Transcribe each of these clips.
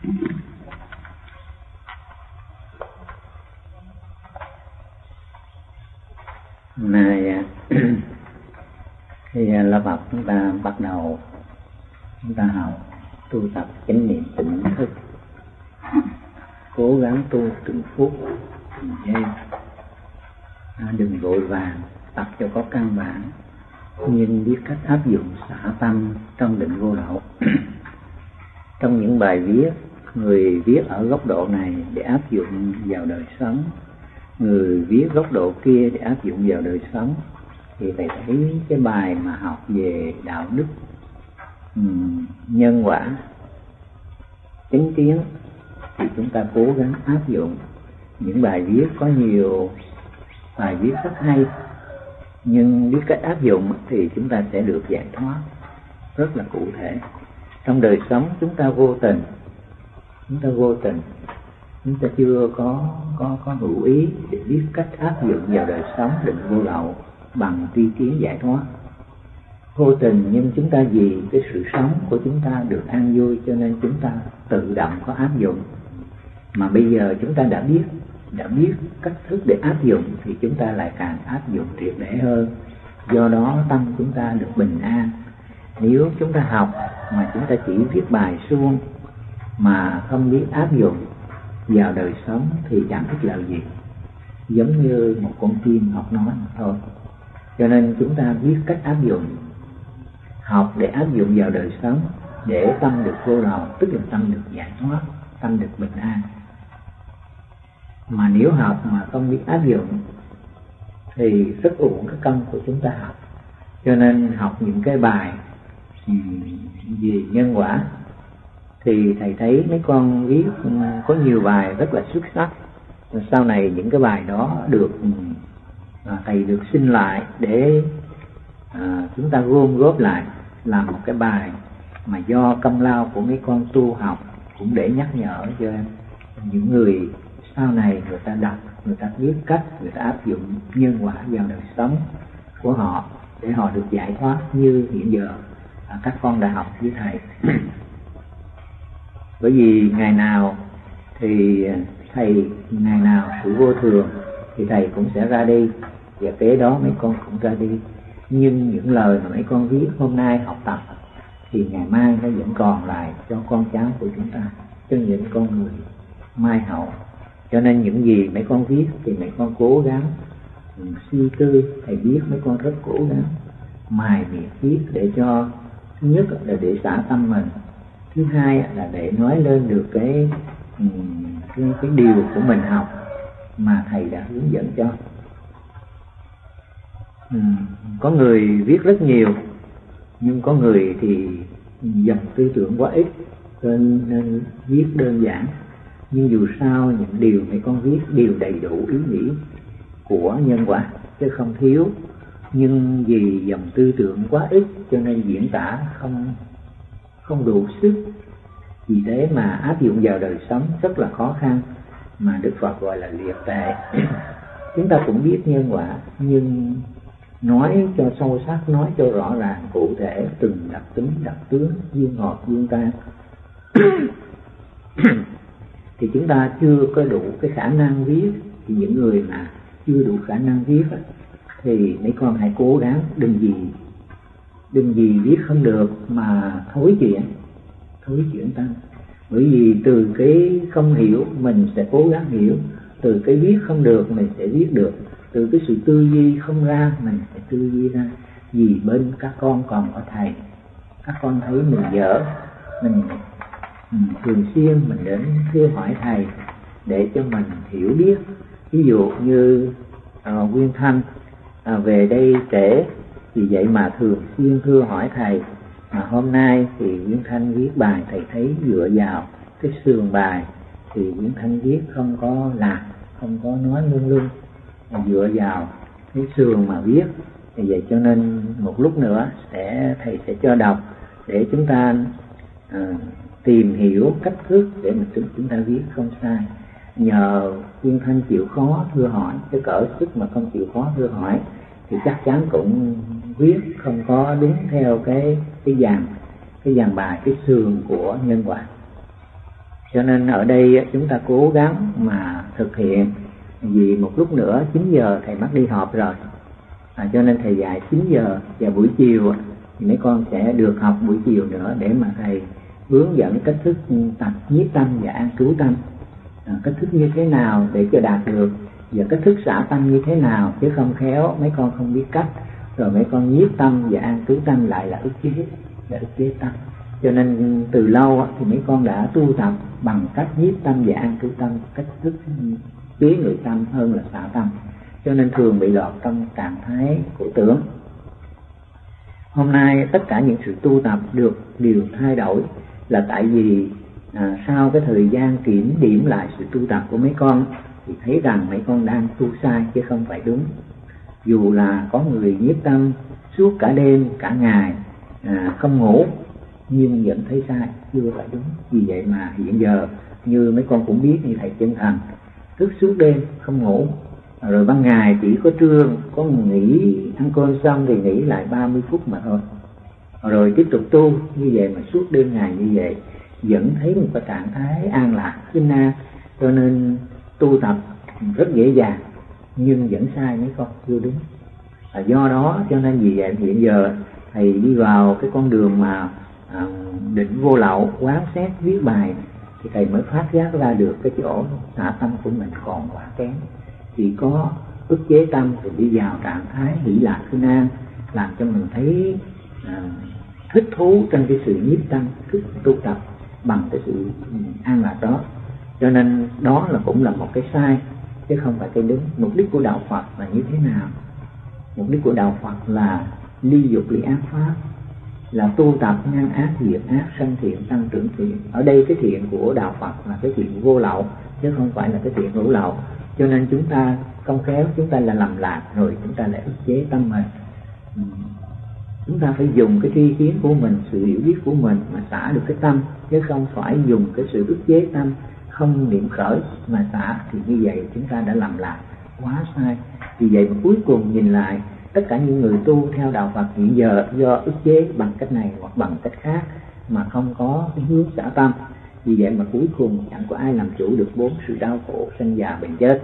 Này khi lớp học chúng ta bắt đầu, chúng ta học tu tập chánh niệm tỉnh thức, cố gắng tu từng phút từng giây, đừng vội vàng, tập cho có căn bản, nhưng biết cách áp dụng xả tâm trong định vô lậu. Trong những bài viết, người viết ở góc độ này để áp dụng vào đời sống, người viết góc độ kia để áp dụng vào đời sống, thì thầy thấy cái bài mà học về đạo đức, nhân quả, chánh kiến thì chúng ta cố gắng áp dụng. Những bài viết có nhiều bài viết rất hay, nhưng biết cách áp dụng thì chúng ta sẽ được giải thoát rất là cụ thể. Trong đời sống chúng ta vô tình, chúng ta chưa có hữu ý để biết cách áp dụng vào đời sống định vô lậu bằng tri kiến giải thoát. Vô tình, nhưng chúng ta vì cái sự sống của chúng ta được an vui cho nên chúng ta tự động có áp dụng. Mà bây giờ chúng ta đã biết cách thức để áp dụng thì chúng ta lại càng áp dụng triệt để hơn. Do đó tâm chúng ta được bình an. Nếu chúng ta học mà chúng ta chỉ viết bài suông mà không biết áp dụng vào đời sống thì chẳng ích lợi gì, giống như một con chim học nói thôi. Cho nên chúng ta biết cách áp dụng, học để áp dụng vào đời sống, để tâm được vô lậu, tức là tâm được giải thoát, tâm được bình an. Mà nếu học mà không biết áp dụng thì rất uổng cái công của chúng ta học. Cho nên học những cái bài về nhân quả thì thầy thấy mấy con viết có nhiều bài rất là xuất sắc. Sau này những cái bài đó được thầy được xin lại để chúng ta gom góp lại làm một cái bài mà do công lao của mấy con tu học, cũng để nhắc nhở cho những người sau này người ta đọc, người ta biết cách người ta áp dụng nhân quả vào đời sống của họ để họ được giải thoát như hiện giờ các con đã học với thầy. Bởi vì ngày nào sự vô thường thì thầy cũng sẽ ra đi, và kế đó mấy con cũng ra đi. Nhưng những lời mà mấy con viết hôm nay học tập thì ngày mai nó vẫn còn lại cho con cháu của chúng ta, cho những con người mai hậu. Cho nên những gì mấy con viết thì mấy con cố gắng suy tư. Thầy biết mấy con rất cố gắng mài miệng viết để cho, thứ nhất là để xả tâm mình, thứ hai là để nói lên được cái điều của mình học mà thầy đã hướng dẫn cho. Có người viết rất nhiều, nhưng có người thì dòng tư tưởng quá ít nên viết đơn giản. Nhưng dù sao những điều mấy con viết đều đầy đủ ý nghĩa của nhân quả chứ không thiếu. Nhưng vì dòng tư tưởng quá ít cho nên diễn tả không đủ sức. Vì thế mà áp dụng vào đời sống rất là khó khăn, mà Đức Phật gọi là liệt tệ. Chúng ta cũng biết nhân quả, nhưng nói cho sâu sắc, nói cho rõ ràng cụ thể từng đặc tính, đặc tướng, duyên ngọt, duyên tan thì chúng ta chưa có đủ cái khả năng viết. Thì những người mà chưa đủ khả năng viết thì mấy con hãy cố gắng, đừng gì viết không được mà thối chuyện tăng. Bởi vì từ cái không hiểu mình sẽ cố gắng hiểu, từ cái viết không được mình sẽ viết được, từ cái sự tư duy không ra mình sẽ tư duy ra. Vì bên các con còn có thầy, các con thấy mình dở, mình thường xuyên mình đến thưa hỏi thầy để cho mình hiểu biết. Ví dụ như Nguyên Thanh về đây trễ, vì vậy mà thường xuyên thưa hỏi thầy. Mà hôm nay thì Nguyên Thanh viết bài, thầy thấy dựa vào cái sườn bài thì Nguyên Thanh viết không có lạc, không có nói lung, dựa vào cái sườn mà viết. Vì vậy cho nên một lúc nữa thầy sẽ cho đọc để chúng ta tìm hiểu cách thức để mà chúng ta viết không sai. Nhờ Nguyên Thanh chịu khó thưa hỏi, cái cỡ sức mà không chịu khó thưa hỏi thì chắc chắn cũng viết không có đúng theo cái dàn bài, cái sườn của nhân quả. Cho nên ở đây chúng ta cố gắng mà thực hiện, vì một lúc nữa 9 giờ thầy bắt đi họp rồi, cho nên thầy dạy 9 giờ và buổi chiều thì mấy con sẽ được học buổi chiều nữa để mà thầy hướng dẫn cách thức tập nhiếp tâm và an trú tâm, cách thức như thế nào để cho đạt được, và cách thức xả tâm như thế nào, chứ không khéo mấy con không biết cách rồi mấy con nhiếp tâm và an trú tâm lại là ức chế tâm. Cho nên từ lâu thì mấy con đã tu tập bằng cách nhiếp tâm và an trú tâm, cách thức chế ngự tâm hơn là xả tâm, cho nên thường bị lọt trong trạng thái của tưởng. Hôm nay tất cả những sự tu tập được điều thay đổi là tại vì sau cái thời gian kiểm điểm lại sự tu tập của mấy con thì thấy rằng mấy con đang tu sai chứ không phải đúng. Dù là có người nhiếp tâm suốt cả đêm cả ngày không ngủ nhưng vẫn thấy sai, chưa phải đúng. Vì vậy mà hiện giờ như mấy con cũng biết, như thầy Chân Thành thức suốt đêm không ngủ, rồi ban ngày chỉ có trưa có nghỉ ăn cơm xong thì nghỉ lại 30 phút mà thôi, rồi tiếp tục tu như vậy mà suốt đêm ngày như vậy vẫn thấy một cái trạng thái an lạc kinh an. Cho nên tu tập rất dễ dàng nhưng vẫn sai mấy con, chưa đúng. Do đó cho nên vì vậy hiện giờ thầy đi vào cái con đường mà định vô lậu, quán xét viết bài thì thầy mới phát giác ra được cái chỗ xả tâm của mình còn quá kém. Chỉ có ức chế tâm thì đi vào trạng thái hỷ lạc kinh an, làm cho mình thấy thích thú trong cái sự nhiếp tâm, thức tu tập bằng cái sự an lạc đó. Cho nên đó là cũng là một cái sai chứ không phải cái đúng. Mục đích của đạo Phật là như thế nào? Mục đích của đạo Phật là ly dục ly ác pháp, là tu tập ngăn ác diệt ác, sanh thiện tăng trưởng thiện. Ở đây cái thiện của đạo Phật là cái thiện vô lậu chứ không phải là cái thiện hữu lậu. Cho nên chúng ta không khéo, chúng ta là lầm lạc rồi chúng ta lại ức chế tâm mình. Chúng ta phải dùng cái tri kiến của mình, sự hiểu biết của mình mà xả được cái tâm, chứ không phải dùng cái sự ức chế tâm không niệm khởi mà xả, thì như vậy chúng ta đã lầm lạc quá sai. Vì vậy mà cuối cùng nhìn lại tất cả những người tu theo đạo Phật hiện giờ do ức chế bằng cách này hoặc bằng cách khác mà không có cái hướng xả tâm. Vì vậy mà cuối cùng chẳng có ai làm chủ được 4 sự đau khổ sanh già bệnh chết.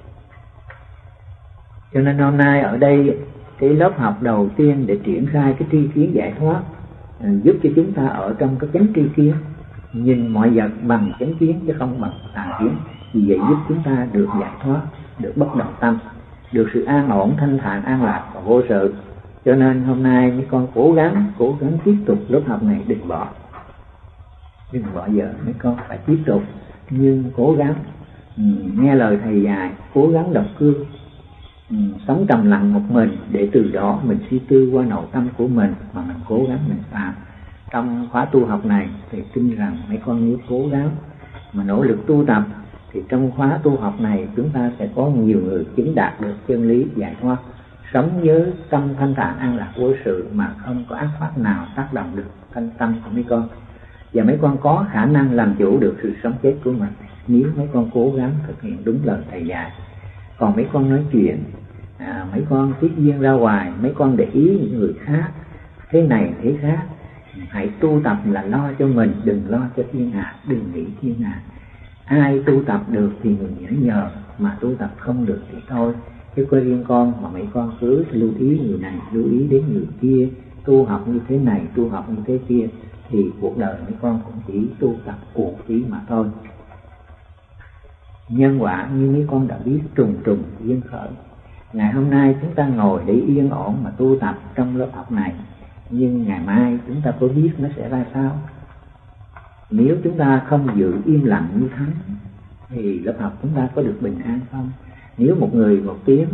Cho nên hôm nay ở đây cái lớp học đầu tiên để triển khai cái tri kiến giải thoát, giúp cho chúng ta ở trong cái chánh tri kiến, nhìn mọi vật bằng chánh kiến chứ không bằng tà kiến. Vì vậy giúp chúng ta được giải thoát, được bất động tâm, được sự an ổn, thanh thản, an lạc và vô sự. Cho nên hôm nay mấy con cố gắng tiếp tục lớp học này, đừng bỏ giờ. Mấy con phải tiếp tục nhưng cố gắng nghe lời thầy dạy, cố gắng đọc cương, sống trầm lặng một mình để từ đó mình suy tư qua nội tâm của mình mà mình cố gắng mình phạm. Trong khóa tu học này thì tin rằng mấy con nếu cố gắng mà nỗ lực tu tập thì trong khóa tu học này chúng ta sẽ có nhiều người chứng đạt được chân lý giải thoát, sống với tâm thanh thản an lạc vô sự mà không có ác pháp nào tác động được thanh tâm của mấy con. Và mấy con có khả năng làm chủ được sự sống chết của mình nếu mấy con cố gắng thực hiện đúng lời thầy dạy. Còn mấy con nói chuyện, mấy con tiếp duyên ra ngoài, mấy con để ý những người khác thế này thế khác, hãy tu tập là lo cho mình, đừng lo cho thiên hạ, đừng nghĩ thiên hạ. Ai tu tập được thì người nhờ, mà tu tập không được thì thôi. Chứ có riêng con mà mấy con cứ lưu ý người này, lưu ý đến người kia, tu học như thế này, tu học như thế kia, thì cuộc đời mấy con cũng chỉ tu tập uổng phí mà thôi. Nhân quả như mấy con đã biết trùng trùng duyên khởi. Ngày hôm nay chúng ta ngồi để yên ổn mà tu tập trong lớp học này, nhưng ngày mai chúng ta có biết nó sẽ ra sao? Nếu chúng ta không giữ im lặng như thánh thì lớp học chúng ta có được bình an không? Nếu một người một tiếng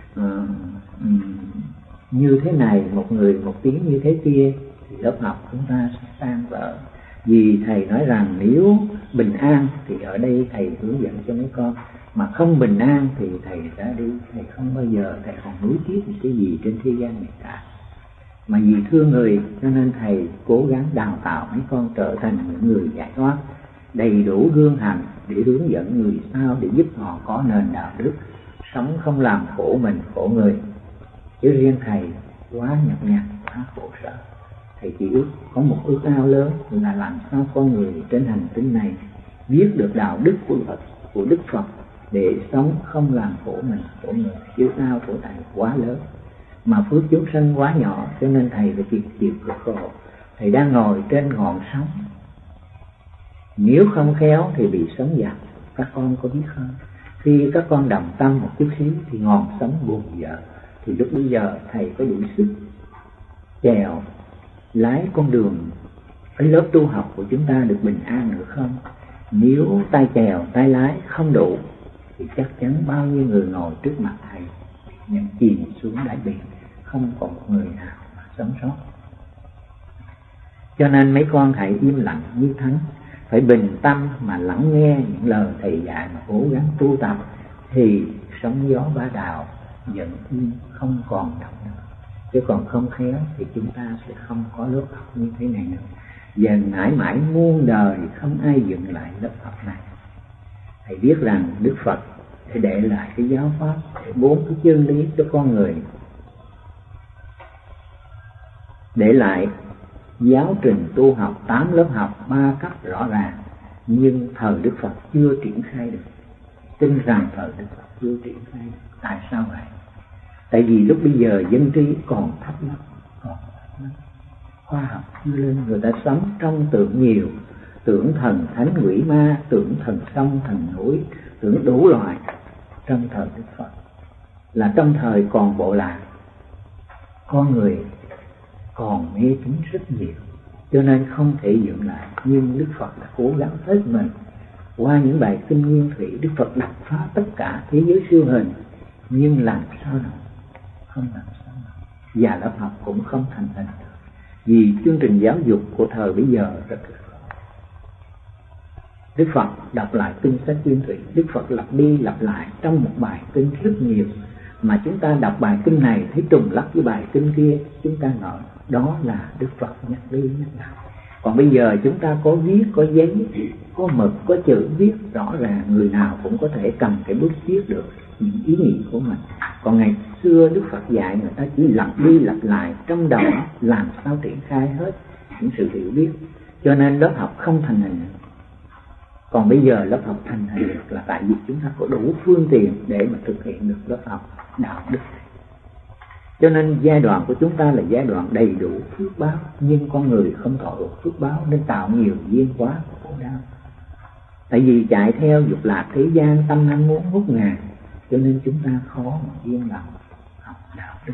như thế này, một người một tiếng như thế kia thì lớp học chúng ta sẽ tan vỡ. Vì thầy nói rằng nếu bình an thì ở đây thầy hướng dẫn cho mấy con, mà không bình an thì thầy đã đi, thầy không bao giờ thầy còn nuối tiếc cái gì trên thế gian này cả. Mà vì thương người cho nên thầy cố gắng đào tạo mấy con trở thành những người giải thoát, đầy đủ gương hạnh để hướng dẫn người sau, để giúp họ có nền đạo đức, sống không làm khổ mình khổ người. Chứ riêng thầy quá nhọc nhằn, quá khổ sở. Thầy chỉ có một ước ao lớn là làm sao con người trên hành tinh này viết được đạo đức của Đức Phật để sống không làm khổ mình khổ người. Chịu đau của thầy quá lớn mà phước chúng sanh quá nhỏ, cho nên thầy phải chịu cực khổ. Thầy đang ngồi trên ngọn sóng, nếu không khéo thì bị sóng dập. Các con có biết không? Khi các con đồng tâm một chút xíu thì ngọn sóng buồn dở, thì lúc bây giờ thầy có đủ sức chèo lái con đường cái lớp tu học của chúng ta được bình an nữa không? Nếu tay chèo tay lái không đủ thì chắc chắn bao nhiêu người ngồi trước mặt thầy nhận chìm xuống đáy biển, không còn một người nào mà sống sót. Cho nên mấy con hãy im lặng như thánh, phải bình tâm mà lắng nghe những lời thầy dạy mà cố gắng tu tập, thì sóng gió ba đạo vẫn im không còn động nữa. Chứ còn không khéo thì chúng ta sẽ không có lớp học như thế này nữa. Và mãi mãi muôn đời không ai dừng lại lớp học này. Thầy biết rằng Đức Phật để lại cái giáo pháp, để 4 cái chân lý cho con người, để lại giáo trình tu học 8 lớp học 3 cấp rõ ràng, nhưng thời Đức Phật chưa triển khai được. Tin rằng thời Đức Phật chưa triển khai được. Tại sao vậy? Tại vì lúc bây giờ dân trí còn thấp lắm, khoa học chưa lên, người ta sống trong tưởng nhiều, tưởng thần thánh quỷ ma, tưởng thần sông thần núi, tưởng đủ loại. Trong thời Đức Phật là trong thời còn bộ lạc, con người còn mê tín rất nhiều, cho nên không thể dựng lại. Nhưng Đức Phật đã cố gắng hết mình. Qua những bài kinh nguyên thủy, Đức Phật đập phá tất cả thế giới siêu hình, nhưng làm sao nào? Không làm sao nào. Và lớp học cũng không thành hình được, vì chương trình giáo dục của thời bây giờ rất là khó. Đức Phật đọc lại kinh sách nguyên thủy, Đức Phật lặp đi lặp lại trong một bài kinh rất nhiều, mà chúng ta đọc bài kinh này thấy trùng lắp với bài kinh kia, chúng ta nói đó là Đức Phật nhắc đi nhắc lại. Còn bây giờ chúng ta có viết, có giấy, có mực, có chữ viết rõ ràng, người nào cũng có thể cầm cái bút viết được những ý nghĩ của mình. Còn ngày xưa Đức Phật dạy người ta chỉ lặp đi lặp lại trong đầu, làm sao triển khai hết những sự hiểu biết, cho nên lớp học không thành hình. Còn bây giờ lớp học thành hình được là tại vì chúng ta có đủ phương tiện để mà thực hiện được lớp học đạo đức. Cho nên giai đoạn của chúng ta là giai đoạn đầy đủ phước báo, nhưng con người không thọ được phước báo nên tạo nhiều duyên quá khổ đau. Tại vì chạy theo dục lạc thế gian, tâm ham muốn ngút ngàn, cho nên chúng ta khó mà yên lặng học đạo đức.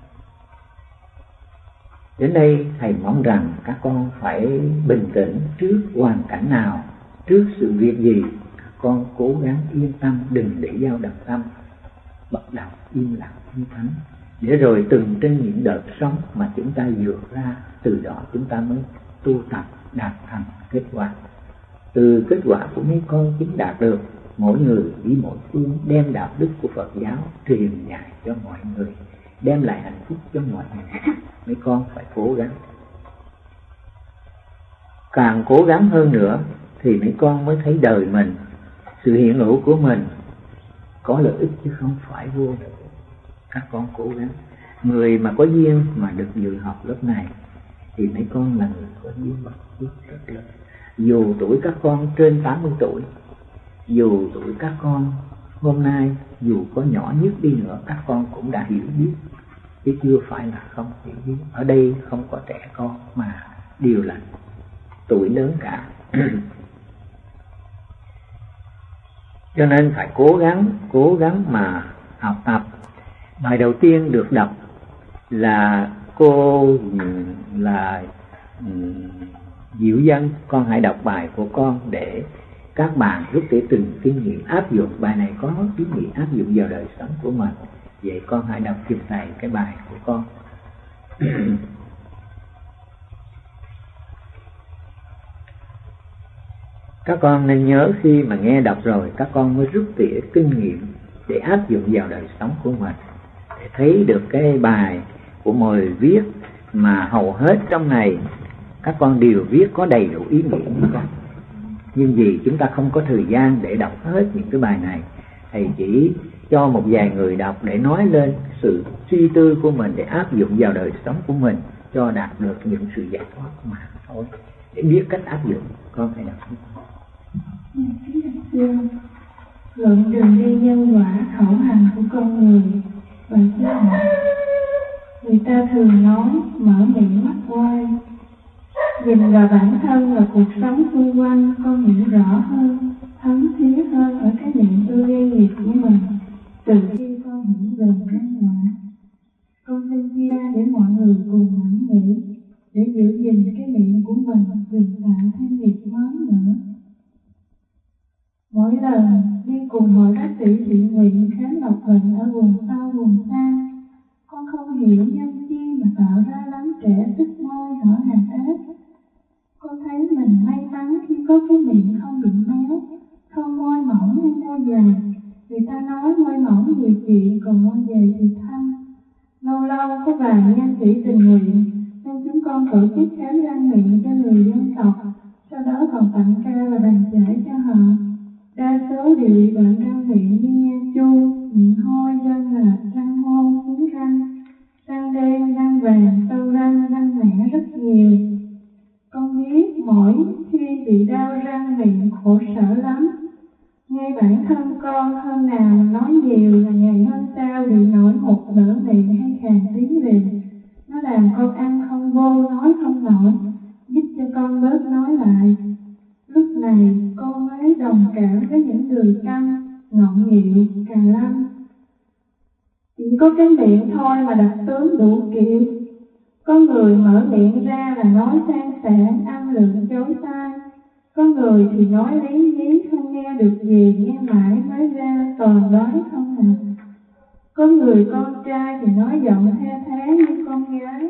Đến đây thầy mong rằng các con phải bình tĩnh trước hoàn cảnh nào, trước sự việc gì, các con cố gắng yên tâm, đừng để dao động tâm, bật đầu im lặng như thánh. Để rồi từng trên những đợt sống mà chúng ta vượt ra, từ đó chúng ta mới tu tập đạt thành kết quả. Từ kết quả của mấy con chúng đạt được, mỗi người đi mỗi phương, đem đạo đức của Phật giáo truyền dạy cho mọi người, đem lại hạnh phúc cho mọi người. Mấy con phải cố gắng, càng cố gắng hơn nữa thì mấy con mới thấy đời mình, sự hiện hữu của mình có lợi ích chứ không phải vô lợi. Các con cố gắng. Người mà có duyên mà được dự học lớp này thì mấy con là người có duyên rất lớn. Dù tuổi các con trên 80 tuổi, dù tuổi các con hôm nay dù có nhỏ nhất đi nữa, các con cũng đã hiểu biết, chứ chưa phải là không hiểu biết. Ở đây không có trẻ con mà đều là tuổi lớn cả. Cho nên phải cố gắng mà học tập. Bài đầu tiên được đọc là cô là Diệu Dân. Con hãy đọc bài của con để các bạn rút để từng kinh nghiệm áp dụng. Bài này có ý nghĩa áp dụng vào đời sống của mình. Vậy con hãy đọc giùm thầy cái bài của con. Các con nên nhớ khi mà nghe đọc rồi, các con mới rút tỉa kinh nghiệm để áp dụng vào đời sống của mình, để thấy được cái bài của người viết mà hầu hết trong này các con đều viết có đầy đủ ý nghĩa của con. Nhưng vì chúng ta không có thời gian để đọc hết những cái bài này, thầy chỉ cho một vài người đọc để nói lên sự suy tư của mình, để áp dụng vào đời sống của mình cho đạt được những sự giải thoát mà thôi. Để biết cách áp dụng, con hãy đọc. Luận đường đi nhân quả khẩu hành của con người. Và thứ hai, người ta thường nói mở miệng mắt quay. Nhìn vào bản thân và cuộc sống xung quanh, con hiểu rõ hơn, thấm thía hơn ở cái niệm tư gây nghiệp của mình. Từ khi con hiểu về nhân quả, con xin chia ra để mọi người cùng nắm nghĩ, để giữ gìn cái miệng của mình đừng tạo thêm nghiệp mới nữa. Mỗi lần đi cùng mọi bác sĩ thiện nguyện khám độc bệnh ở vùng sâu vùng xa, con không hiểu nhân chi mà tạo ra lắm trẻ sức môi hở hàm ếch. Con thấy mình may mắn khi có cái miệng không bị méo, không môi mỏng hay môi dày. Người ta nói môi mỏng nhiều chuyện, còn môi dày thì thâm. Lâu lâu có vài nhân sĩ tình nguyện, nên chúng con tổ chức khám răng miệng cho người dân tộc, sau đó còn tặng ca và bàn chải cho họ. Đa số đều bị bệnh răng miệng như nha chu, miệng hôi, răng lệch, răng hôn, xuống răng, răng đen, răng vàng, sâu răng, răng mẻ rất nhiều. Con biết mỗi khi bị đau răng miệng khổ sở lắm. Ngay bản thân con hôm nào nói nhiều là ngày hôm sau bị nổi mụn lở miệng hay khàn tiếng liền. Nó làm con ăn không vô, nói không nổi, giúp cho con bớt nói lại. Lúc này con mới đồng cảm với những người câm, ngọng nghịu, cà lâm. Chỉ có cái miệng thôi mà đặc tướng đủ kiểu. Có người mở miệng ra là nói sang sảng, âm lượng chối tai. Có người thì nói lý nhí, không nghe được gì, nghe mãi mới ra toàn đoán không hả. Có người con trai thì nói giọng the thé như con gái.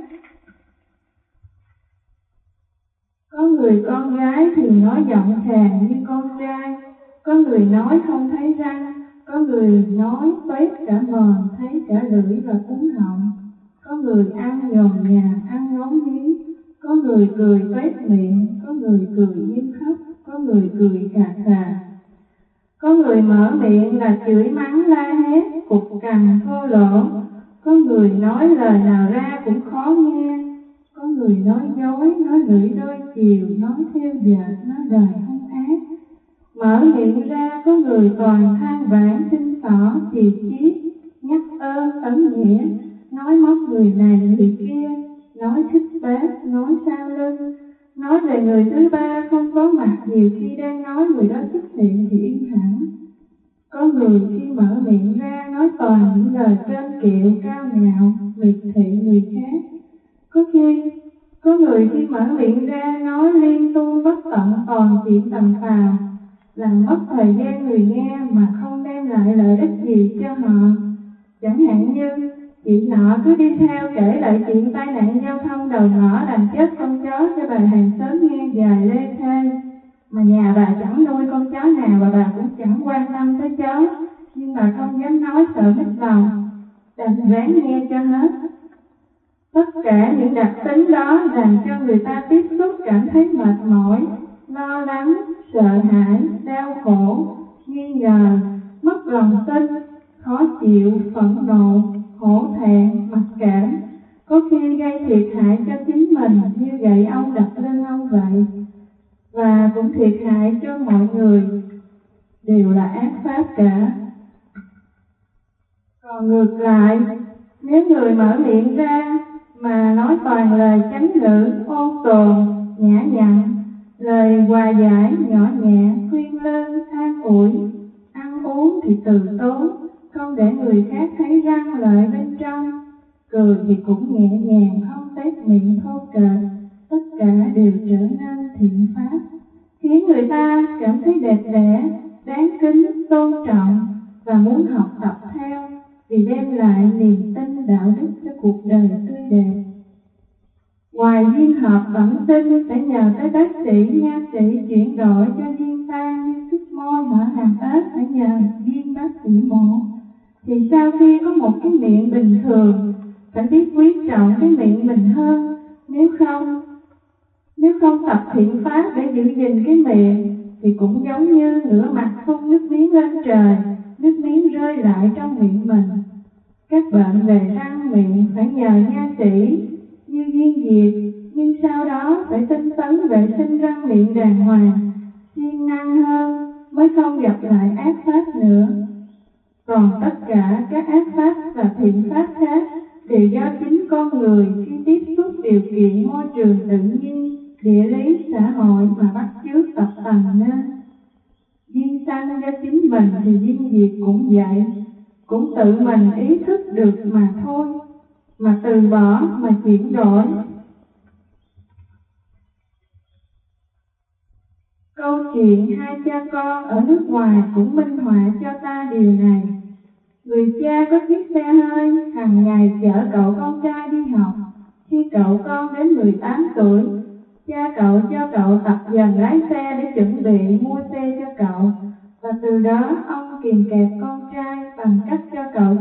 Có người con gái thì nói giọng khàn như con trai. Có người nói không thấy răng. Có người nói toét cả mồm, thấy cả lưỡi và cuống họng. Có người ăn nhòm nhà, ăn ngấu nghiến. Có người cười toét miệng. Có người cười như khóc. Có người cười khà khà. Có người mở miệng là chửi mắng la hét, cục cằn thô lỗ. Có người nói lời nào ra cũng khó nghe. Có người nói dối, nói lưỡi đôi chiều, nói theo dệt, nói đời hung ác. Mở miệng ra có người toàn than vãn xin xỏ, chì chiết, nhắc ơn, ấn nghĩa, nói móc người này người kia, nói thích bác, nói sau lưng, nói về người thứ ba không có mặt, nhiều khi đang nói người đó xuất hiện thì im hẳn. Có người khi mở miệng ra nói toàn những lời trơn kiệu, cao ngạo, miệt thị người khác. Có người khi mở miệng ra nói liên tu bất tận toàn chuyện tầm phào, làm mất thời gian người nghe mà không đem lại lợi ích gì cho họ. Chẳng hạn như chị nọ cứ đi theo kể lại chuyện tai nạn giao thông đầu ngõ làm chết con chó cho bà hàng xóm nghe dài lê thê, mà nhà bà chẳng nuôi con chó nào và bà cũng chẳng quan tâm tới chó, nhưng bà không dám nói sợ mất lòng, đành ráng nghe cho hết. Tất cả những đặc tính đó làm cho người ta tiếp xúc cảm thấy mệt mỏi, lo lắng, sợ hãi, đau khổ, nghi ngờ, mất lòng tin, khó chịu, phẫn nộ, hổ thẹn, mặc cảm, có khi gây thiệt hại cho chính mình như gậy ông đập lên ông vậy, và cũng thiệt hại cho mọi người, đều là ác pháp cả. Còn ngược lại, nếu người mở miệng ra mà nói toàn lời chánh ngữ, ôn tồn, nhã nhặn, lời hòa giải, nhỏ nhẹ, khuyên lơn, an ủi, ăn uống thì từ tốn, không để người khác thấy răng lợi bên trong, cười thì cũng nhẹ nhàng, không tét miệng thô kệch, tất cả đều trở nên thiện pháp, khiến người ta cảm thấy đẹp đẽ, đáng kính, tôn trọng và muốn học tập theo, vì đem lại niềm tin đạo đức cho cuộc đời tươi đẹp. Ngoài duyên hợp bẩm sinh sẽ nhờ tới bác sĩ, nha sĩ chuyển đổi cho duyên tan như sức môi hở hàm ếch phải nhờ duyên bác sĩ mổ. Thì sau khi có một cái miệng bình thường, phải biết quý trọng cái miệng mình hơn. Nếu không tập thiện pháp để giữ gìn cái miệng, thì cũng giống như ngửa mặt phun nước miếng lên trời, nước miếng rơi lại trong miệng mình. Các bệnh về răng miệng phải nhờ nha sĩ như duyên diệt, nhưng sau đó phải tinh tấn vệ sinh răng miệng đàng hoàng, siêng năng hơn, mới không gặp lại ác pháp nữa. Còn tất cả các ác pháp và thiện pháp khác đều do chính con người khi tiếp xúc điều kiện môi trường tự nhiên, địa lý, xã hội mà bắt chước tập tành nên. Duyên sanh do chính mình thì duyên diệt cũng vậy, cũng tự mình ý thức được mà thôi, mà từ bỏ, mà chuyển đổi. Câu chuyện hai cha con ở nước ngoài cũng minh họa cho ta điều này. Người cha có chiếc xe hơi hàng ngày chở cậu con trai đi học. Khi cậu con đến 18 tuổi, cha cậu cho cậu tập dần lái xe để chuẩn bị mua xe cho cậu. Và từ đó ông kìm kẹp con trai bằng cách cho cậu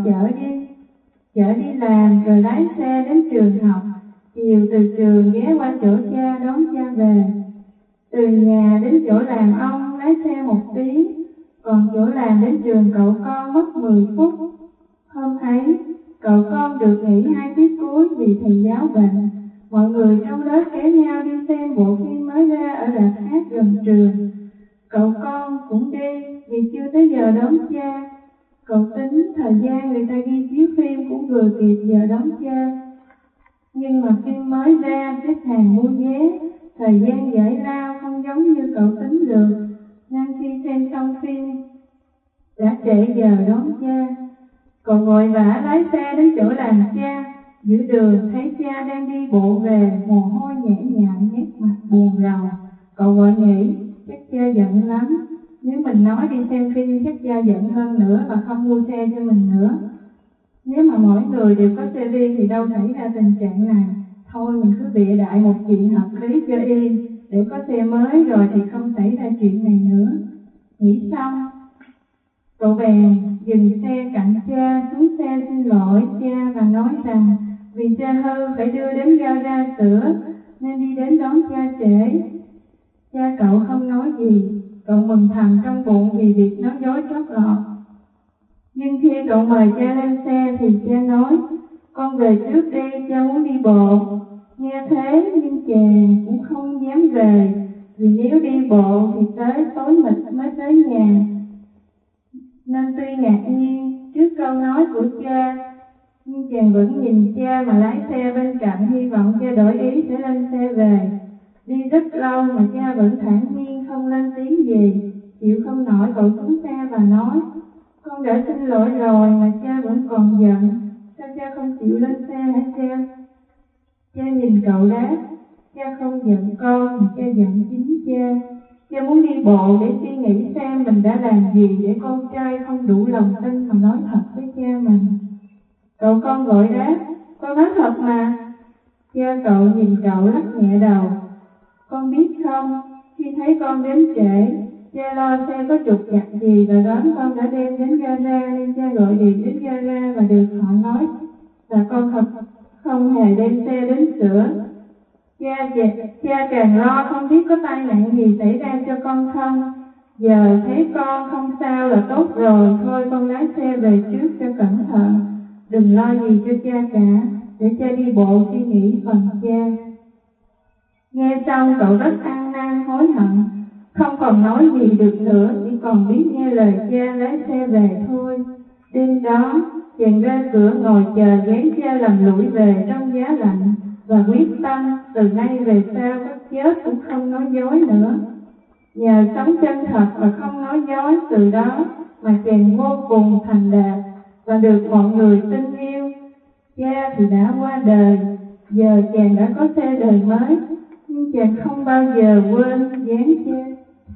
chở đi làm rồi lái xe đến trường học. Chiều từ trường ghé qua chỗ cha đón cha về. Từ nhà đến chỗ làm ông lái xe 1 tiếng, còn chỗ làm đến trường cậu con mất 10 phút. Hôm ấy, cậu con được nghỉ 2 tiết cuối vì thầy giáo bệnh. Mọi người trong lớp kéo nhau đi xem bộ phim mới ra ở rạp hát gần trường. Cậu con cũng đi vì chưa tới giờ đón cha. Cậu tính thời gian người ta ghi chiếu phim cũng vừa kịp giờ đón cha. Nhưng mà phim mới ra, xếp hàng mua vé, thời gian giải lao không giống như cậu tính được, nên khi xem xong phim đã trễ giờ đón cha. Cậu vội vã lái xe đến chỗ làm cha. Giữa đường thấy cha đang đi bộ về, mồ hôi nhễ nhại, nét mặt buồn rầu. Cậu vội nghĩ chắc cha giận lắm, nếu mình nói đi xem phim chắc cha giận hơn nữa và không mua xe cho mình nữa. Nếu mà mỗi người đều có xe riêng thì đâu xảy ra tình trạng này. Thôi mình cứ bịa đại một chuyện hợp lý cho yên, để có xe mới rồi thì không xảy ra chuyện này nữa. Nghĩ xong, cậu bèn dừng xe cạnh cha, xuống xe xin lỗi cha và nói rằng vì cha hư phải đưa đến gara sửa nên đi đến đón cha trễ. Cha cậu không nói gì, cậu mừng thầm trong bụng vì việc nói dối trót lọt. Nhưng khi cậu mời cha lên xe thì cha nói, con về trước đi, cha muốn đi bộ. Nghe thế nhưng chàng cũng không dám về, vì nếu đi bộ thì tới tối mịt mới tới nhà. Nên tuy ngạc nhiên trước câu nói của cha, nhưng chàng vẫn nhìn cha mà lái xe bên cạnh, hy vọng cha đổi ý sẽ lên xe về. Đi rất lâu mà cha vẫn thản nhiên không lên tiếng gì. Chịu không nổi cậu xuống xe và nói, con đã xin lỗi rồi mà cha vẫn còn giận, sao cha không chịu lên xe hả cha? Cha nhìn cậu đáp, cha không giận con mà cha giận chính cha. Cha muốn đi bộ để suy nghĩ xem mình đã làm gì để con trai không đủ lòng tin mà nói thật với cha mình. Cậu con vội đáp, con nói thật mà. Cha cậu nhìn cậu lắc nhẹ đầu. Con biết không, khi thấy con đến trễ, cha lo xe có trục trặc gì và đoán con đã đem đến gara nên cha gọi điện đến gara và được họ nói là con không hề đem xe đến sửa. Cha càng lo không biết có tai nạn gì xảy ra cho con không. Giờ thấy con không sao là tốt rồi, thôi con lái xe về trước cho cẩn thận. Đừng lo gì cho cha cả, để cha đi bộ suy nghĩ phần cha. Nghe xong cậu rất ăn năn hối hận, không còn nói gì được nữa, chỉ còn biết nghe lời cha lái xe về thôi. Đêm đó, chàng ra cửa ngồi chờ gán cha làm lũi về trong giá lạnh và quyết tâm từ nay về sau có chết cũng không nói dối nữa. Nhờ sống chân thật và không nói dối, từ đó mà chàng vô cùng thành đạt và được mọi người tin yêu. Cha thì đã qua đời, giờ chàng đã có xe đời mới, nhưng chàng không bao giờ quên dáng cha.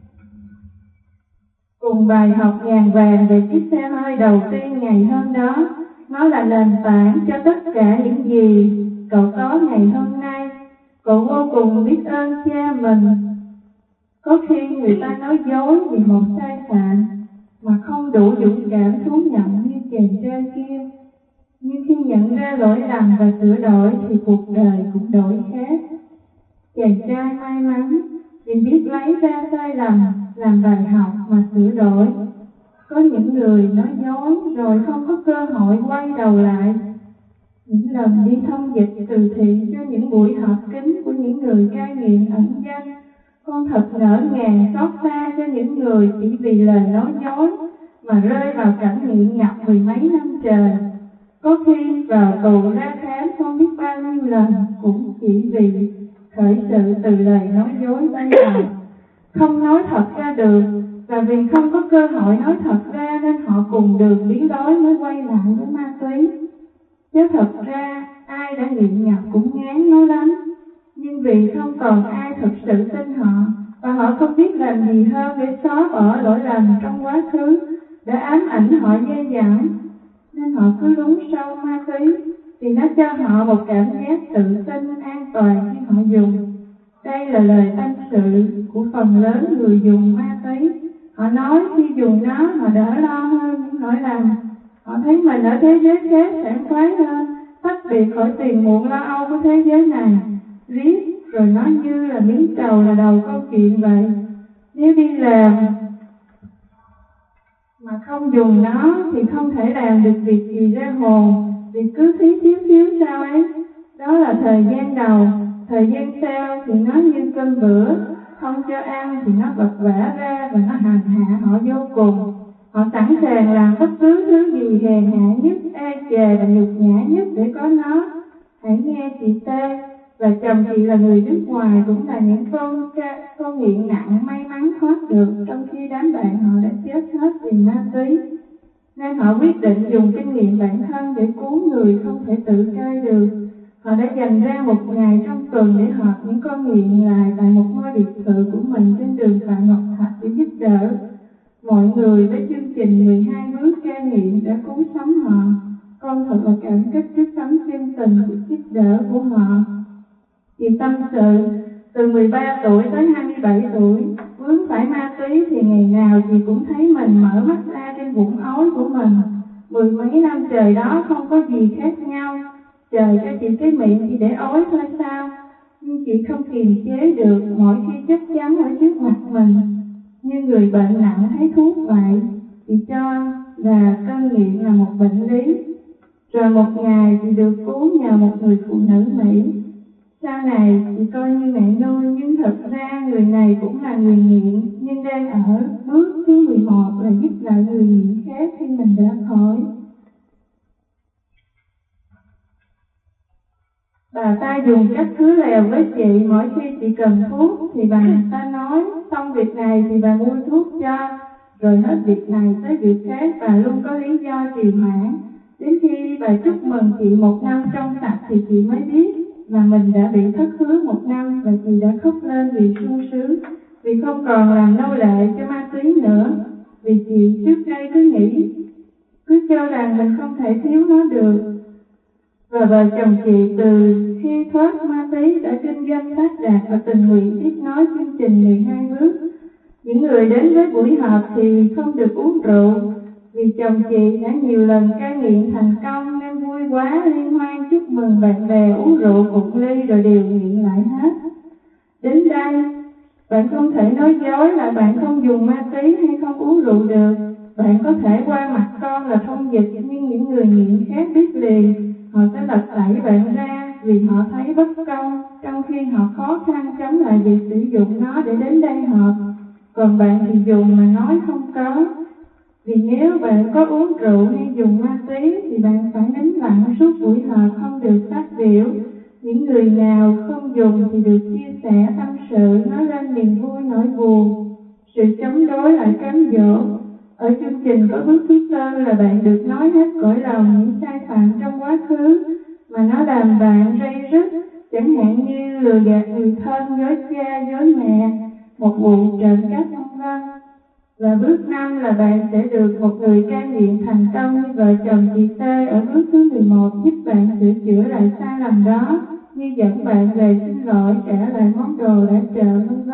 Cùng bài học ngàn vàng về chiếc xe hơi đầu tiên ngày hôm đó, nó là nền tảng cho tất cả những gì cậu có ngày hôm nay. Cậu vô cùng biết ơn cha mình. Có khi người ta nói dối vì một sai phạm mà không đủ dũng cảm thú nhận như chàng trai kia. Nhưng khi nhận ra lỗi lầm và sửa đổi thì cuộc đời cũng đổi khác. Chàng trai may mắn vì biết lấy ra sai lầm làm bài học mà sửa đổi. Có những người nói dối rồi không có cơ hội quay đầu lại. Những lần đi thông dịch từ thiện cho những buổi họp kín của những người cai nghiện ẩn danh, Con thật ngỡ ngàng xót xa cho những người chỉ vì lời nói dối mà rơi vào cảnh nghiện ngập 10 mấy năm trời. Có khi vào tù ra khám không biết bao nhiêu lần cũng chỉ vì khởi sự từ lời nói dối ban đầu. Không nói thật ra được, và vì không có cơ hội nói thật ra nên họ cùng đường biến lối mới quay lại với ma túy. Chứ thật ra ai đã nghiện ngập cũng ngán nó lắm, nhưng vì không còn ai thực sự tin họ, và họ không biết làm gì hơn để xóa bỏ lỗi lầm trong quá khứ đã ám ảnh họ dai dẳng, nên họ cứ lún sâu ma túy vì nó cho họ một cảm giác tự tin an toàn khi họ dùng. Đây là lời tâm sự của phần lớn người dùng ma túy. Họ nói khi dùng nó họ đỡ lo hơn những lỗi lầm. Họ thấy mình ở thế giới khác sảng khoái hơn, tách biệt khỏi tiền muộn lo âu của thế giới này. Riết rồi nó như là miếng trầu là đầu câu chuyện vậy. Nếu đi làm mà không dùng nó thì không thể làm được việc gì ra hồn, vì cứ thiếu sao ấy. Đó là thời gian đầu. Thời gian sau thì nó như cơm bữa, không cho ăn thì nó vật vã ra và nó hành hạ họ vô cùng. Họ sẵn sàng làm bất cứ thứ gì hèn hạ nhất, e chề và nhục nhã nhất để có nó. Hãy nghe chị T và chồng chị là người nước ngoài cũng là những con nghiện nặng may mắn thoát được, trong khi đám bạn họ đã chết hết vì ma túy. Nên họ quyết định dùng kinh nghiệm bản thân để cứu người không thể tự cai được. Họ đã dành ra một ngày trong tuần để họp những con nghiện lại tại một ngôi biệt thự của mình trên đường Phạm Ngọc Thạch để giúp đỡ. Mọi người với chương trình 12 bước cai nghiện đã cứu sống họ. Con thật là cảm kích trước tấm chân tình giúp đỡ của họ. Chị tâm sự, từ 13 tuổi tới 27 tuổi, vướng phải ma túy thì ngày nào chị cũng thấy mình mở mắt ra trên vũng ối của mình. 10 mấy năm trời đó không có gì khác nhau. Trời cho chị cái miệng chỉ để ói thôi sao? Nhưng chị không kiềm chế được mỗi khi chắc chắn ở trước mặt mình. Như người bệnh nặng thấy thuốc vậy, chị cho là cơn nghiện là một bệnh lý. Rồi một ngày chị được cứu nhờ một người phụ nữ Mỹ. Sau này chị coi như mẹ nuôi, nhưng thật ra người này cũng là người nghiện, nhưng đang ở bước thứ 11 là giúp lại người nghiện khác khi mình đã khỏi. Bà ta dùng cách cứ lèo với chị, mỗi khi chị cần thuốc thì bà ta nói xong việc này thì bà mua thuốc cho, rồi hết việc này tới việc khác, bà luôn có lý do trì hoãn. Đến khi bà chúc mừng chị 1 năm trong sạch thì chị mới biết là mình đã bị thất hứa 1 năm, và chị đã khóc lên vì sung sướng, vì không còn làm nô lệ cho ma túy nữa. Vì chị trước đây cứ cho rằng mình không thể thiếu nó được. Và vợ chồng chị từ khi thoát ma túy đã kinh doanh phát đạt và tình nguyện tiếp nối chương trình 12 bước. Những người đến với buổi họp thì không được uống rượu, vì chồng chị đã nhiều lần cai nghiện thành công nên vui quá liên hoan chúc mừng bạn bè uống rượu một ly rồi đều nghiện lại hết. Đến đây, bạn không thể nói dối là bạn không dùng ma túy hay không uống rượu được. Bạn có thể qua mặt con là thông dịch, nhưng những người nghiện khác biết liền. Họ sẽ lật tẩy bạn ra vì họ thấy bất công, trong khi họ khó khăn chống lại việc sử dụng nó để đến đây họp. Còn bạn thì dùng mà nói không có. Vì nếu bạn có uống rượu hay dùng ma túy thì bạn phải nín lặng suốt buổi họp, không được phát biểu. Những người nào không dùng thì được chia sẻ tâm sự, nói lên niềm vui nỗi buồn. Sự chống đối lại cám dỗ. Ở chương trình có bước thứ 4 là bạn được nói hết cõi lòng những sai phạm trong quá khứ mà nó làm bạn ray rứt, chẳng hạn như lừa gạt người thân, dối cha, dối mẹ, một vụ trộm cắp v.v. Và bước 5 là bạn sẽ được một người cai nghiện thành công như vợ chồng chị T ở bước thứ 11 giúp bạn sửa chữa lại sai lầm đó, như dẫn bạn về xin lỗi, trả lại món đồ đã trộm v.v.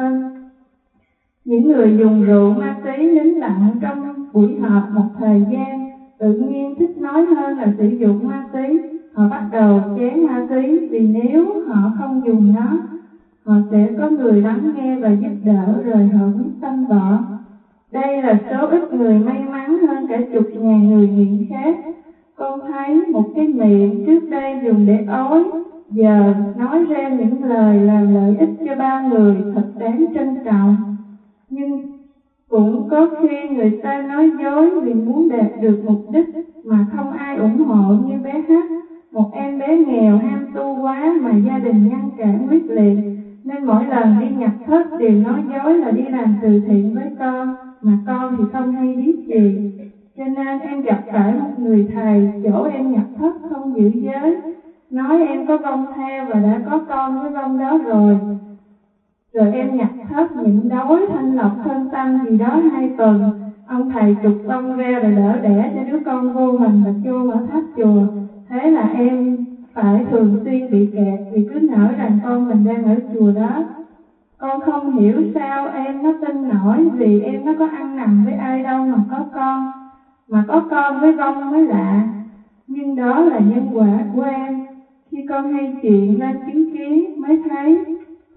Những người dùng rượu ma túy nín lặng trong buổi họp một thời gian, tự nhiên thích nói hơn là sử dụng ma túy. Họ bắt đầu chán ma túy vì nếu họ không dùng nó, họ sẽ có người lắng nghe và giúp đỡ, rồi họ quyết tâm bỏ. Đây là số ít người may mắn hơn cả chục ngàn người nghiện khác. Con thấy một cái miệng trước đây dùng để ói, giờ nói ra những lời làm lợi ích cho bao người thật đáng trân trọng. Nhưng cũng có khi người ta nói dối vì muốn đạt được mục đích mà không ai ủng hộ, như bé H, một em bé nghèo ham tu quá mà gia đình ngăn cản quyết liệt, nên mỗi lần đi nhập thất đều nói dối là đi làm từ thiện với con, mà con thì không hay biết gì. Cho nên em gặp phải một người thầy chỗ em nhập thất không giữ giới, nói em có vong theo và đã có con với vong đó rồi. Rồi em nhập thất nhịn đói thanh lọc thân tâm gì đó 2 tuần, ông thầy trục vong ra rồi đỡ đẻ cho đứa con vô hình và chôn ở tháp chùa. Thế là em phải thường xuyên bị kẹt vì cứ ngỡ rằng con mình đang ở chùa đó. Con không hiểu sao em nó tin nổi, vì em nó có ăn nằm với ai đâu mà có con. Mà có con với vong mới lạ. Nhưng đó là nhân quả của em. Khi con hay chuyện lên chứng kiến mới thấy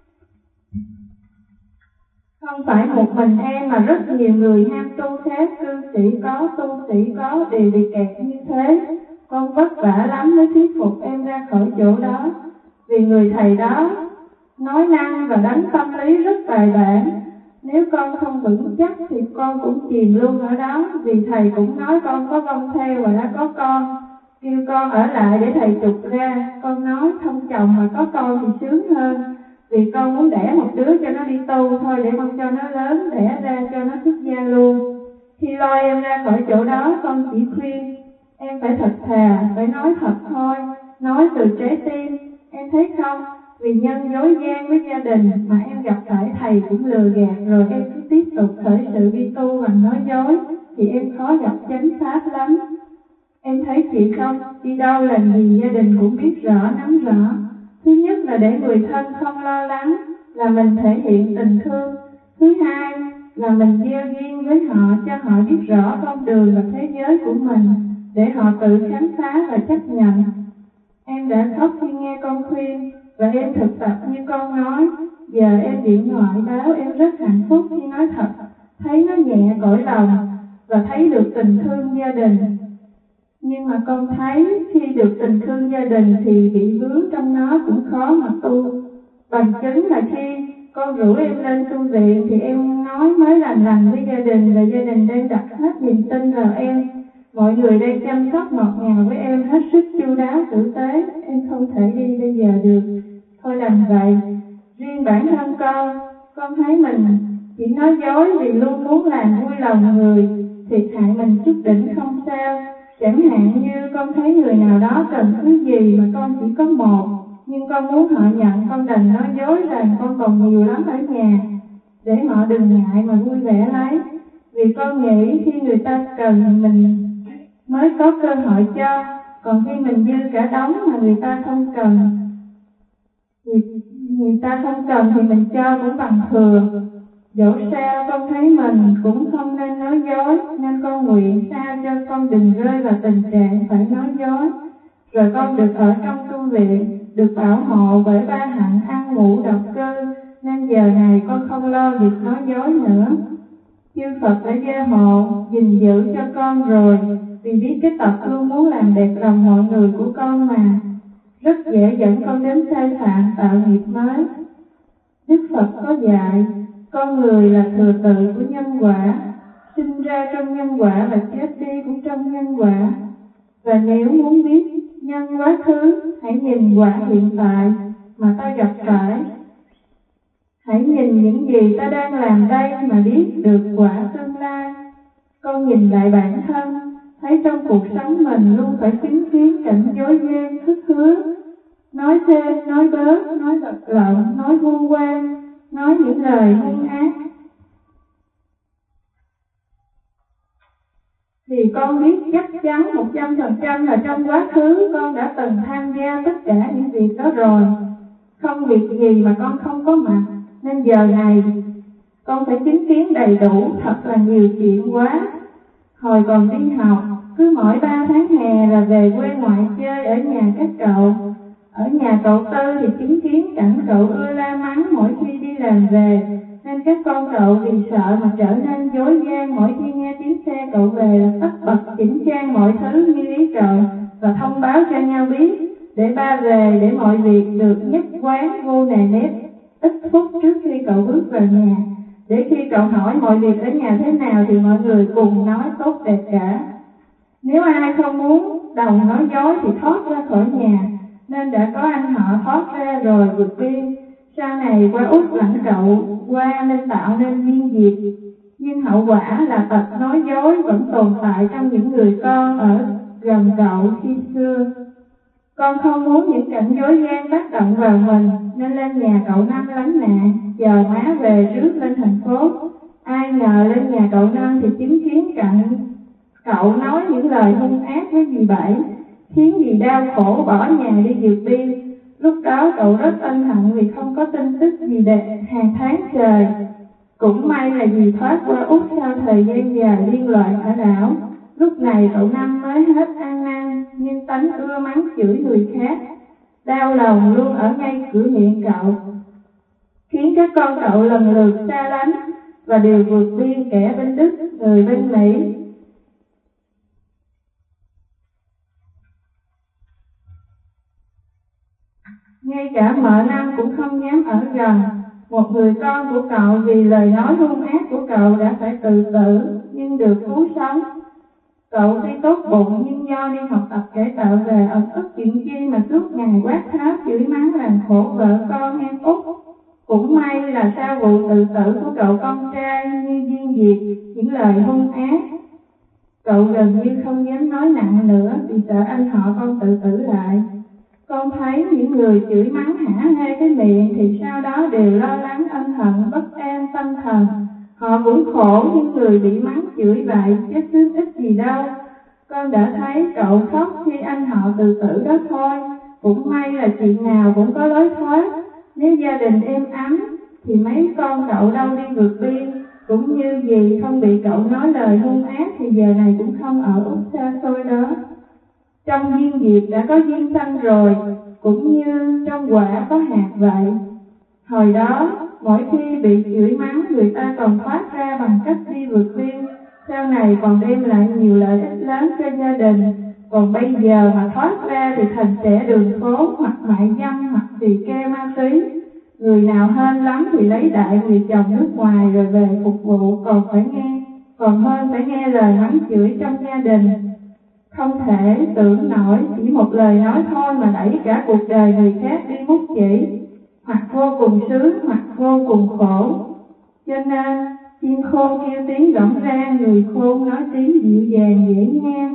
không phải một mình em mà rất nhiều người ham tu khác, cư sĩ có, tu sĩ có đều bị kẹt như thế. Con vất vả lắm mới thuyết phục em ra khỏi chỗ đó, vì người thầy đó nói năng và đánh tâm lý rất bài bản. Nếu con không vững chắc thì con cũng chìm luôn ở đó, vì thầy cũng nói con có vong theo và đã có con, kêu con ở lại để thầy trục ra. Con nói không chồng mà có con thì sướng hơn, vì con muốn đẻ một đứa cho nó đi tu thôi, để con cho nó lớn đẻ ra cho nó xuất gia luôn. Khi lôi em ra khỏi chỗ đó, con chỉ khuyên em phải thật thà, phải nói thật thôi, nói từ trái tim. Em thấy không, vì nhân dối gian với gia đình mà em gặp phải thầy cũng lừa gạt, rồi em cứ tiếp tục khởi sự đi tu bằng nói dối, thì em khó gặp chánh pháp lắm. Em thấy chị không, đi đâu làm gì gia đình cũng biết rõ, nắm rõ. Thứ nhất là để người thân không lo lắng, là mình thể hiện tình thương. Thứ hai là mình gieo duyên với họ, cho họ biết rõ con đường và thế giới của mình, để họ tự khám phá và chấp nhận. Em đã khóc khi nghe con khuyên, và em thực tập như con nói. Giờ em điện thoại báo em rất hạnh phúc khi nói thật, thấy nó nhẹ cõi lòng, và thấy được tình thương gia đình. Nhưng mà con thấy khi được tình thương gia đình thì bị vướng trong nó cũng khó mà tu. Bằng chứng là khi con rủ em lên tu viện thì em nói mới lành với gia đình, và gia đình đang đặt hết niềm tin vào em. Mọi người đang chăm sóc ngọt ngào với em hết sức chu đáo tử tế. Em không thể đi bây giờ được, thôi đành vậy. Riêng bản thân con thấy mình chỉ nói dối vì luôn muốn làm vui lòng người, thiệt hại mình chút đỉnh không sao. Chẳng hạn như con thấy người nào đó cần thứ gì mà con chỉ có một, nhưng con muốn họ nhận, con đành nói dối rằng con còn nhiều lắm ở nhà, để họ đừng ngại mà vui vẻ lấy. Vì con nghĩ khi người ta cần mình mới có cơ hội cho, còn khi mình dư cả đống mà người ta không cần thì mình cho cũng bằng thừa. Dẫu sao con thấy mình cũng không nên nói dối, nên con nguyện sao cho con đừng rơi vào tình trạng phải nói dối. Rồi con được ở trong tu viện, được bảo hộ bởi ba hạnh ăn ngủ độc cư, nên giờ này con không lo việc nói dối nữa. Chư Phật đã gia hộ, gìn giữ cho con rồi, vì biết cái tật luôn muốn làm đẹp lòng mọi người của con mà, rất dễ dẫn con đến sai phạm tạo nghiệp mới. Đức Phật có dạy, con người là thừa tự của nhân quả, sinh ra trong nhân quả và chết đi cũng trong nhân quả. Và nếu muốn biết nhân quá khứ, hãy nhìn quả hiện tại mà ta gặp phải. Hãy nhìn những gì ta đang làm đây mà biết được quả tương lai. Con nhìn lại bản thân, thấy trong cuộc sống mình luôn phải chứng kiến cảnh dối gian, thất hứa, nói thêm, nói bớt, nói lật lộn, nói vu oan, nói những lời hung ác. Thì con biết chắc chắn 100% là trong quá khứ con đã từng tham gia tất cả những việc đó rồi. Không việc gì mà con không có mặt, nên giờ này con phải chứng kiến đầy đủ, thật là nhiều chuyện quá. Hồi còn đi học, cứ mỗi 3 tháng hè là về quê ngoại chơi ở nhà các cậu. Ở nhà cậu Tư thì chứng kiến cảnh cậu ưa la mắng mỗi khi đi làm về, nên các con cậu vì sợ mà trở nên dối gian, mỗi khi nghe tiếng xe cậu về là tất bật chỉnh trang mọi thứ như ý trời và thông báo cho nhau biết. để ba về, để mọi việc được nhất quán vô nề nếp, ít phút trước khi cậu bước vào nhà, để khi cậu hỏi mọi việc ở nhà thế nào thì mọi người cùng nói tốt đẹp cả. Nếu ai không muốn đồng nói dối thì thoát ra khỏi nhà, nên đã có anh họ thoát ra rồi vượt biên. Sau này qua Úc lãnh cậu qua nên tạo nên duyên diệt, nhưng hậu quả là tật nói dối vẫn tồn tại trong những người con ở gần cậu khi xưa. Con không muốn những cảnh dối gian tác động vào mình, nên lên nhà cậu Năm lánh nạn, chờ má về rước lên thành phố. Ai ngờ lên nhà cậu Năm thì chứng kiến cậu nói những lời hung ác với dì Bảy, khiến dì đau khổ bỏ nhà đi vượt biên. Lúc đó cậu rất ân hận vì không có tin tức gì đẹp hàng tháng trời. Cũng may là dì thoát qua Úc sau thời gian dài liên loạn ở đảo. Lúc này cậu Năm mới hết ăn năn, nhưng tánh ưa mắng chửi người khác, đau lòng luôn ở ngay cửa miệng cậu, khiến các con cậu lần lượt xa lánh và đều vượt biên, kẻ bên Đức, người bên Mỹ. Ngay cả mợ Năm cũng không dám ở gần. Một người con của cậu vì lời nói hung ác của cậu đã phải tự tử, nhưng được cứu sống. Cậu tuy tốt bụng nhưng do đi học tập cải tạo về ẩn ức chuyện chi mà suốt ngày quát tháo chửi mắng làm khổ vợ con em út. Cũng may là sau vụ tự tử của cậu con trai như duyên diệt những lời hung ác, cậu gần như không dám nói nặng nữa vì sợ anh họ con tự tử lại. Con thấy những người chửi mắng hả hê cái miệng thì sau đó đều lo lắng ân hận bất an tâm thần. Họ cũng khổ nhưng người bị mắng chửi vậy chắc sướng ích gì đâu. Con đã thấy cậu khóc khi anh họ tự tử đó thôi. Cũng may là chuyện nào cũng có lối thoát. Nếu gia đình êm ấm thì mấy con cậu đâu đi vượt biên. Cũng như gì không bị cậu nói lời hung ác thì giờ này cũng không ở Úc xa xôi đó. Trong duyên diệt đã có duyên sanh rồi, cũng như trong quả có hạt vậy. Hồi đó, mỗi khi bị chửi mắng, người ta còn thoát ra bằng cách đi vượt biên, sau này còn đem lại nhiều lợi ích lớn cho gia đình. Còn bây giờ mà thoát ra thì thành trẻ đường phố, hoặc mại dâm, hoặc tỳ ke ma túy. Người nào hên lắm thì lấy đại người chồng nước ngoài rồi về phục vụ, còn hơn phải nghe lời mắng chửi trong gia đình. Không thể tưởng nổi chỉ một lời nói thôi mà đẩy cả cuộc đời người khác đi mút chỉ, hoặc vô cùng sướng hoặc vô cùng khổ. Cho nên chim khôn kêu tiếng rỗng ra, người khôn nói tiếng dịu dàng dễ nghe.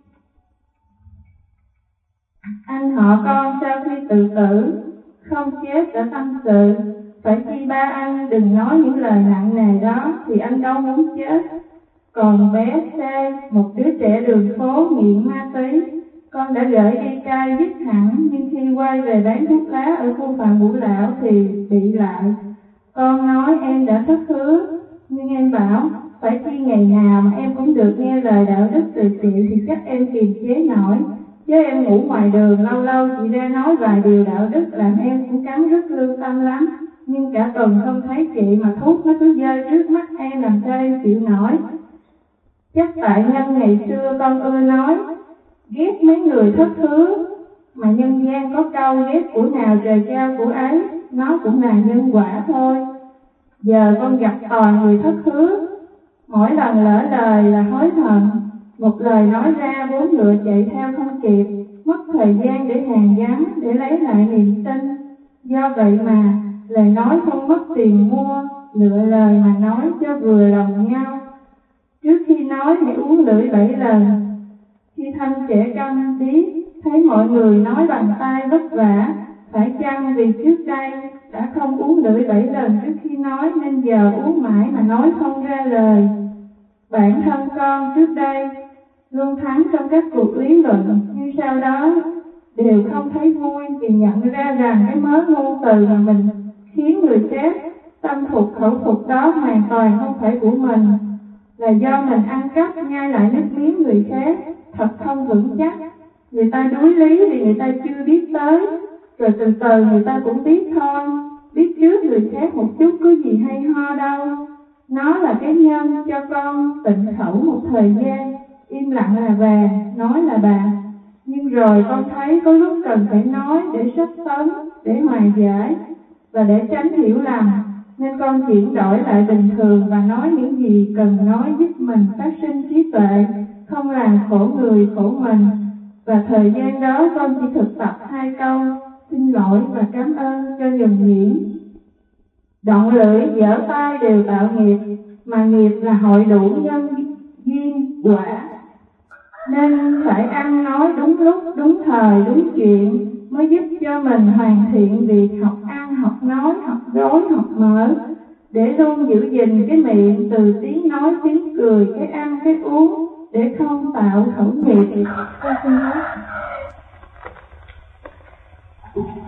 Anh họ con sau khi tự tử không chết đã tâm sự, phải chi ba anh đừng nói những lời nặng nề đó thì anh đâu muốn chết. Còn bé C, một đứa trẻ đường phố nghiện ma túy, con đã gửi đi cai dứt hẳn, nhưng khi quay về bán thuốc lá ở khu Phạm Ngũ Lão thì bị lại. Con nói em đã thất hứa, nhưng em bảo phải chi ngày nào mà em cũng được nghe lời đạo đức từ chị thì chắc em kiềm chế nổi. Chứ em ngủ ngoài đường lâu lâu chị ra nói vài điều đạo đức làm em cũng cắn rứt lương tâm lắm. Nhưng cả tuần không thấy chị mà thuốc nó cứ dơi trước mắt em làm sao em chịu nổi. Chắc tại nhân ngày xưa con ưa nói ghét mấy người thất hứa, mà nhân gian có câu ghét của nào trời trao của ấy, nó cũng là nhân quả thôi. Giờ con gặp toàn người thất hứa, mỗi lần lỡ lời là hối hận, một lời nói ra bốn ngựa chạy theo không kịp, mất thời gian để hàn gắn, để lấy lại niềm tin. Do vậy mà lời nói không mất tiền mua, lựa lời mà nói cho vừa lòng nhau. Trước khi nói hãy uống lưỡi 7 lần. Khi thanh trẻ con biết thấy mọi người nói bằng tai vất vả, phải chăng vì trước đây đã không uống lưỡi 7 lần trước khi nói nên giờ uống mãi mà nói không ra lời. Bản thân con trước đây luôn thắng trong các cuộc lý luận, nhưng sau đó đều không thấy vui vì nhận ra rằng cái mớ ngôn từ mà mình khiến người khác tâm phục khẩu phục đó hoàn toàn không phải của mình, là do mình ăn cắp nhai lại nước miếng người khác, thật không vững chắc. Người ta đuối lý vì người ta chưa biết tới, rồi từ từ người ta cũng biết thôi. Biết trước người khác một chút có gì hay ho đâu. Nó là cái nhân cho con tịnh khẩu một thời gian, im lặng là vàng, nói là bạc. Nhưng rồi con thấy có lúc cần phải nói để sách tấn, để hòa giải và để tránh hiểu lầm, nên con chuyển đổi lại bình thường và nói những gì cần nói giúp mình phát sinh trí tuệ, không làm khổ người khổ mình. Và thời gian đó con chỉ thực tập 2 câu xin lỗi và cảm ơn cho nhuần nhuyễn. Động lưỡi dở tay đều tạo nghiệp, mà nghiệp là hội đủ nhân duyên quả, nên phải ăn nói đúng lúc, đúng thời, đúng chuyện mới giúp cho mình hoàn thiện việc học ăn, học nói, học gói, học mở, để luôn giữ gìn cái miệng từ tiếng nói, tiếng cười, cái ăn, cái uống, để không tạo khẩu nghiệp. Con xin nói.